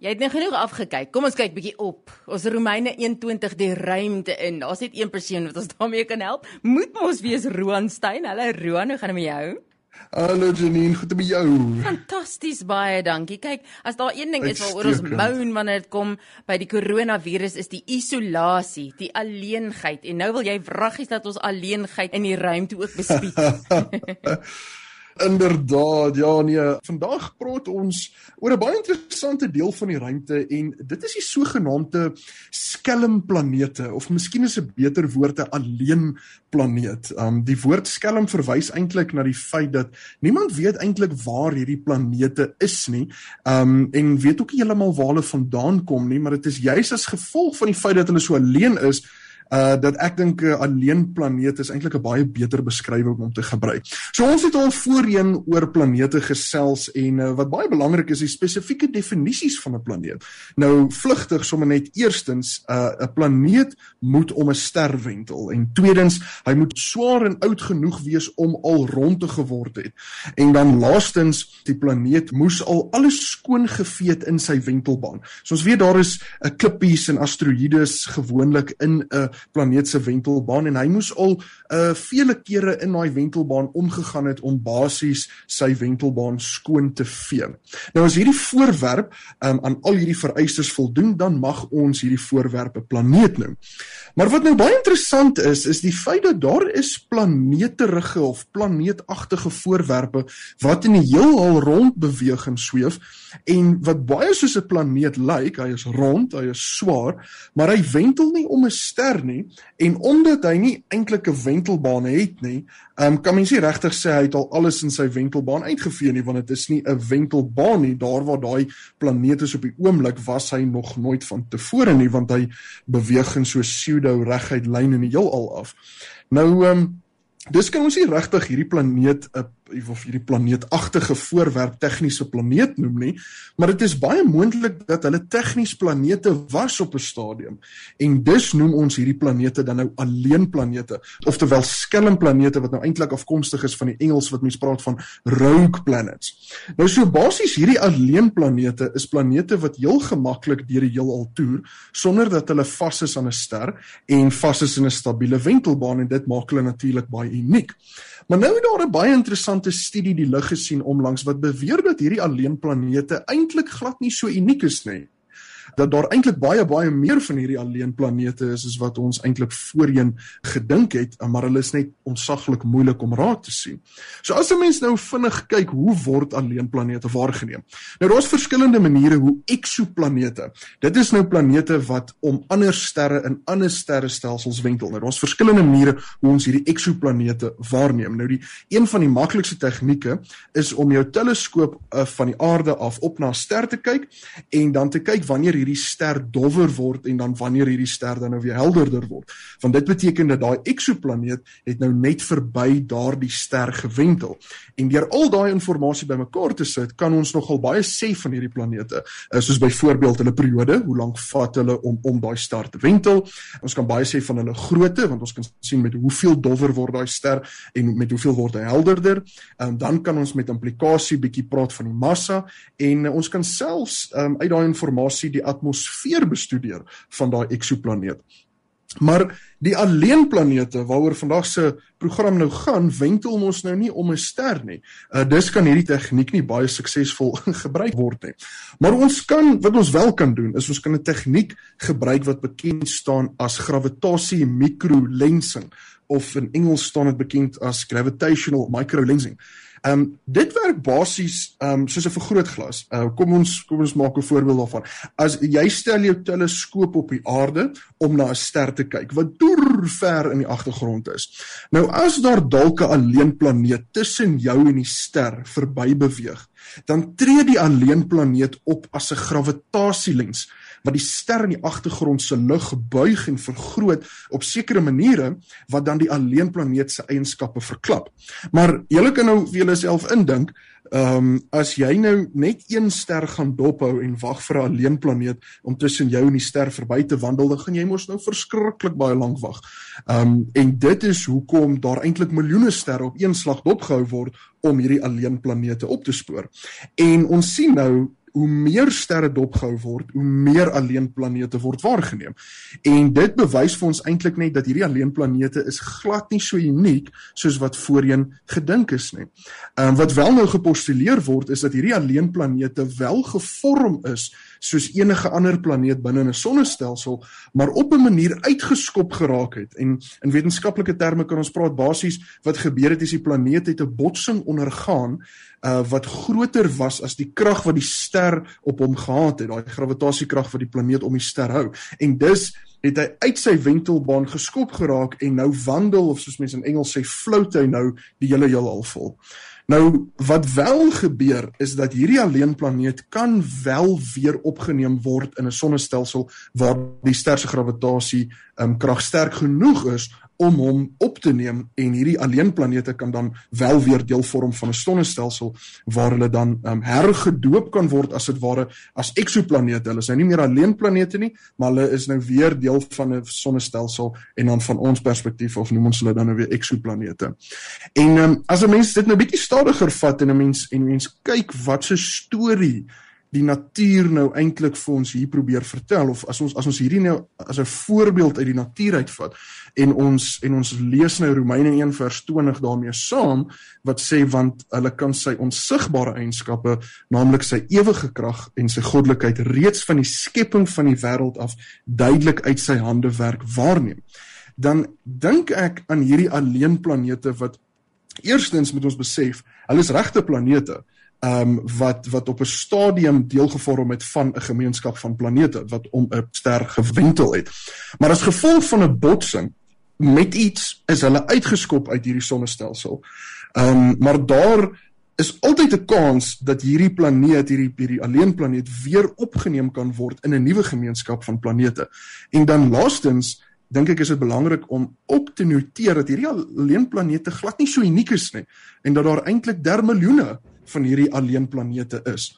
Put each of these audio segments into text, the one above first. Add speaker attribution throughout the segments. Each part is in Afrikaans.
Speaker 1: Jy het nou genoeg afgekyk, kom ons kyk bietjie op. Ons Romeine 21 die ruimte in. Daar's net een persoon wat ons daarmee kan help. Moet ons wees Roan Stein. Hallo Roan, hoe gaan dit met jou?
Speaker 2: Hallo Janine, goed met jou?
Speaker 1: Fantasties, baie dankie. Kyk, as daar een ding is waaroor ons moan wanneer dit kom by die coronavirus is die isolasie, die alleenheid. En nou wil jy vraggies dat ons alleenheid in die ruimte ook bespied.
Speaker 2: Inderdaad, ja nee, vandag praat ons oor 'n baie interessante deel van die ruimte en dit is die sogenaamde skelmplanete of miskien is 'n beter woord 'n alleenplaneet. Die woord skelm verwys eintlik na die feit dat niemand weet eintlik waar hierdie planete is nie, en weet ook nie heeltemal waar hulle vandaan kom nie, maar dit is juis as gevolg van die feit dat hulle so alleen is, dat ek dink 'n alleenplaneet is eintlik 'n baie beter beskrywing om te gebruik. So ons het al voorheen oor planete gesels en wat baie belangrik is die spesifieke definisies van 'n planeet. Nou vlugtig sommer net eerstens, 'n planeet moet om 'n ster wentel en tweedens, hy moet swaar en oud genoeg wees om al rond te geword het. En dan laastens, die planeet moes al alles skoon geveet in sy wentelbaan. So ons weet daar is klippies en asteroïdes gewoonlik in 'n planeet se wentelbaan en hy moes al vele kere in daai wentelbaan omgegaan het om basies sy wentelbaan skoon te vee. Nou as hierdie voorwerp aan al hierdie vereistes voldoen, dan mag ons hierdie voorwerp 'n planeet noem. Maar wat nou baie interessant is die feit dat daar is planeterige of planeetagtige voorwerpe wat in die heelal rond beweeg en sweef en wat baie soos 'n planeet lyk, hy is rond, hy is swaar, maar hy wentel nie om 'n ster nie, en omdat hy nie eintlik 'n wentelbaan het nie, kan mens nie regtig sê hy het al alles in sy wentelbaan uitgevee nie, want dit is nie 'n wentelbaan nie, daar waar daai planeet is op die oomblik, was hy nog nooit van tevore nie, want hy beweeg in so pseudo reguit lyn in die heelal af. Nou, dis kan ons nie regtig hierdie planeet of hierdie planeetagtige voorwerp tegniese planeet noem nie, maar dit is baie moontlik dat hulle tegnies planete was op 'n stadium. En dus noem ons hierdie planete dan nou alleenplanete, oftewel skelmplanete wat nou eintlik afkomstig is van die Engels wat mens praat van rogue planets. Nou so basies hierdie alleenplanete is planete wat heel gemaklik deur die heelal toer sonder dat hulle vas is aan 'n ster en vas is in 'n stabiele wentelbaan en dit maak hulle natuurlik baie uniek. Maar nou het daar 'n baie interessante studie die lig gesien onlangs wat beweer dat hierdie alleenplanete eintlik glad nie so uniek is nie. Dat daar eintlik baie meer van hierdie alleenplanete is as wat ons eintlik voorheen gedink het, maar hulle is net ontsaglik moeilik om raad te sien. So as 'n mens nou vinnig kyk, hoe word alleenplanete waargeneem? Nou daar's verskillende maniere hoe eksoplanete. Dit is nou planete wat om ander sterre in ander sterrestelsels wentel. Nou daar's verskillende maniere hoe ons hierdie eksoplanete waarneem. Nou een van die maklikste tegnieke is om jou teleskoop van die aarde af op na 'n ster te kyk en dan te kyk wanneer hierdie ster dowwer word en dan wanneer hierdie ster dan nou weer helderder word. Want dit beteken dat daai eksoplaneet het nou net verby daardie ster gewentel. En deur al daai inligting bymekaar te sit, kan ons nogal baie sê van hierdie planete, soos byvoorbeeld hulle periode, hoe lank vat hulle om daai ster te wentel. Ons kan baie sê van hulle grootte, want ons kan sien met hoeveel dowwer word daai ster en met hoeveel word hy helderder. Dan kan ons met implikasie bietjie praat van die massa en ons kan selfs uit daai inligting die atmosfeer bestudeer van daai eksoplaneet. Maar die alleenplanete waaroor vandag se program nou gaan, wentel ons nou nie om 'n ster nie. Dus kan hierdie tegniek nie baie suksesvol gebruik word nie. Maar wat ons wel kan doen, is ons kan 'n tegniek gebruik wat bekend staan as gravitasie microlensing, of in Engels staan dit bekend as gravitational microlensing. Dit werk basies soos 'n vergrootglas. Kom ons maak 'n voorbeeld daarvan. As jy stel jou teleskoop op die aarde om na 'n ster te kyk wat deur ver in die agtergrond is. Nou as daar dalk 'n alleenplaneet tussen jou en die ster verby beweeg, dan tree die alleenplaneet op as 'n gravitasielens wat die ster in die agtergrond se lig buig en vergroot op sekere maniere wat dan die alleenplaneet se eienskappe verklap. Maar julle kan nou vir julleself indink, as jy nou net een ster gaan dophou en wag vir 'n alleenplaneet om tussen jou en die ster verby te wandel, dan gaan jy mos nou verskriklik baie lank wag. En dit is hoekom daar eintlik miljoene sterre op een slag dopgehou word om hierdie alleenplanete op te spoor. En ons sien nou hoe meer sterre dopgehou word, hoe meer alleenplanete word waargeneem. En dit bewys vir ons eintlik net dat hierdie alleenplanete is glad nie so uniek soos wat voorheen gedink is nie. Wat wel nou gepostuleer word is dat hierdie alleenplanete wel gevorm is soos enige ander planeet binne 'n sonnestelsel, maar op 'n manier uitgeskop geraak het. En in wetenskaplike terme kan ons praat basies wat gebeur het is die planeet het 'n botsing ondergaan wat groter was as die krag wat die ster op hom gehad het, daai gravitasiekrag wat die planeet om die ster hou. En dus het hy uit sy wentelbaan geskop geraak en nou wandel, of soos mense in Engels sê, float hy nou die hele heelal vol. Nou, wat wel gebeur, is dat hierdie alleenplaneet kan wel weer opgeneem word in 'n sonnestelsel waar die ster se gravitasiekrag sterk genoeg is om hom op te neem, en hierdie alleenplanete kan dan wel weer deel vorm van 'n sonnestelsel waar hulle dan hergedoop kan word as dit ware as eksoplanete. Hulle is nou nie meer alleenplanete nie, maar hulle is nou weer deel van 'n sonnestelsel en dan van ons perspektief of noem ons hulle dan nou weer eksoplanete. En as 'n mens dit nou bietjie stadiger vat en 'n mens kyk wat se storie die natuur nou eintlik vir ons hier probeer vertel, of as ons hierdie nou as 'n voorbeeld uit die natuur uitvat, en ons lees nou Romeine 1 vers 20 daarmee saam, wat sê, want hulle kan sy onsigbare eienskappe, naamlik sy ewige krag en sy goddelikheid, reeds van die skepping van die wêreld af duidelik uit sy hande werk waarneem. Dan dink ek aan hierdie alleenplanete wat eerstens moet ons besef, hulle is regte planete, wat op 'n stadium deelgevorm het van 'n gemeenskap van planete, wat om 'n ster gewentel het. Maar as gevolg van 'n botsing met iets, is hulle uitgeskop uit hierdie sonnestelsel. Maar daar is altyd 'n kans dat hierdie planeet, hierdie alleenplaneet, weer opgeneem kan word in 'n nuwe gemeenskap van planete. En dan laastens, dink ek is dit belangrik om ook te noteer dat hierdie alleenplanete glad nie so uniek is nie, en dat daar eintlik miljoene van hierdie alleenplanete is.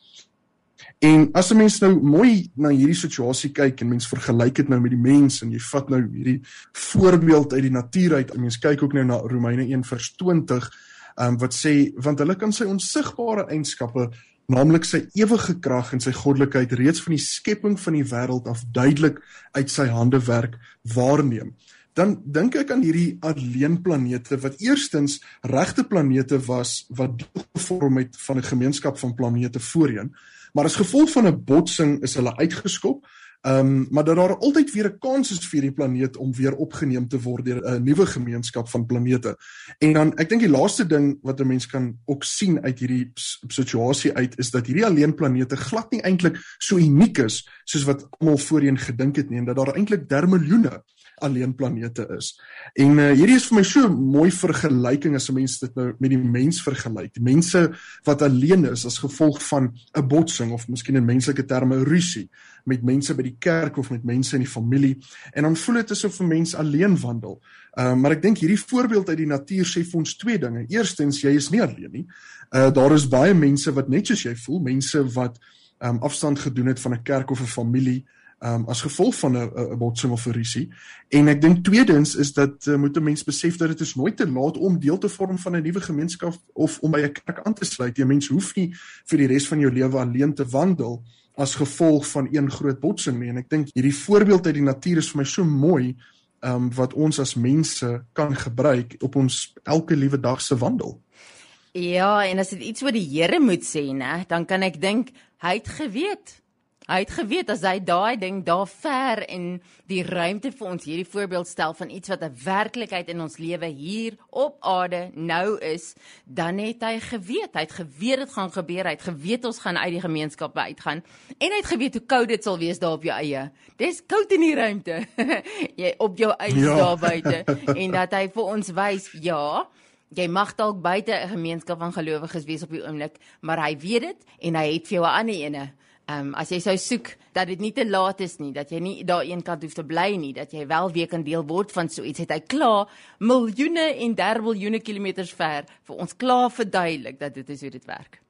Speaker 2: En as 'n mens nou mooi na hierdie situasie kyk en mens vergelyk dit nou met die mens en jy vat nou hierdie voorbeeld uit die natuur uit en mens kyk ook nou na Romeine 1 vers 20 wat sê, want hulle kan sy onsigbare eienskappe, naamlik sy ewige krag en sy goddelikheid, reeds van die skepping van die wêreld af duidelik uit sy hande werk waarneem. Dan dink ek aan hierdie alleenplanete wat eerstens regte planete was wat deel gevorm het van 'n gemeenskap van planete voorheen, maar as gevolg van 'n botsing is hulle uitgeskop, maar dat daar altyd weer 'n kans is vir die planeet om weer opgeneem te word deur 'n nuwe gemeenskap van planete. En dan, ek dink die laaste ding wat 'n mens kan ook sien uit hierdie situasie uit, is dat hierdie alleenplanete glad nie eintlik so uniek is soos wat almal voorheen gedink het nie, en dat daar eintlik miljoene alleenplanete is. En hierdie is vir my so 'n mooi vergelyking as 'n mens dit nou met die mens vergelyk. Die mense wat alleen is as gevolg van 'n botsing, of miskien in menslike terme 'n rusie, met mense by die kerk of met mense in die familie, en dan voel dit asof 'n mens alleen wandel. Maar ek dink hierdie voorbeeld uit die natuur sê vir ons twee dinge. Eerstens, jy is nie alleen nie. Daar is baie mense wat net soos jy voel, mense wat afstand gedoen het van 'n kerk of 'n familie, as gevolg van 'n botsing of 'n rusie. En ek dink tweedens is dat moet 'n mens besef dat dit is nooit te laat om deel te vorm van 'n nuwe gemeenskap of om by 'n kerk aan te sluit. Jy mens hoef nie vir die res van jou lewe alleen te wandel as gevolg van een groot botsing nie. En ek dink hierdie voorbeeld uit die natuur is vir my so mooi, wat ons as mense kan gebruik op ons elke liewe dag se wandel.
Speaker 1: Ja, en as dit iets wat die Here moet sê, né, dan kan ek dink hy het geweet. Hy het geweet as hy daai ding daar ver in die ruimte vir ons hierdie voorbeeld stel van iets wat 'n werklikheid in ons lewe hier op aarde nou is, dan het hy geweet. Hy het geweet dit gaan gebeur. Hy het geweet ons gaan uit die gemeenskappe uitgaan. En hy het geweet hoe koud dit sal wees daar op jou eie. Dis koud in die ruimte. Jy op jou eie daar buite. En dat hy vir ons wys, ja, jy mag dalk buite 'n gemeenskap van gelowiges wees op die oomblik, maar hy weet dit en hy het vir jou 'n ander ene. As jy sou soek, dat dit nie te laat is nie, dat jy nie daar een kant hoef te bly nie, dat jy wel weer kan deel word van so iets, het hy klaar miljoene en miljoene kilometers ver vir ons klaar verduidelik dat dit is hoe dit werk.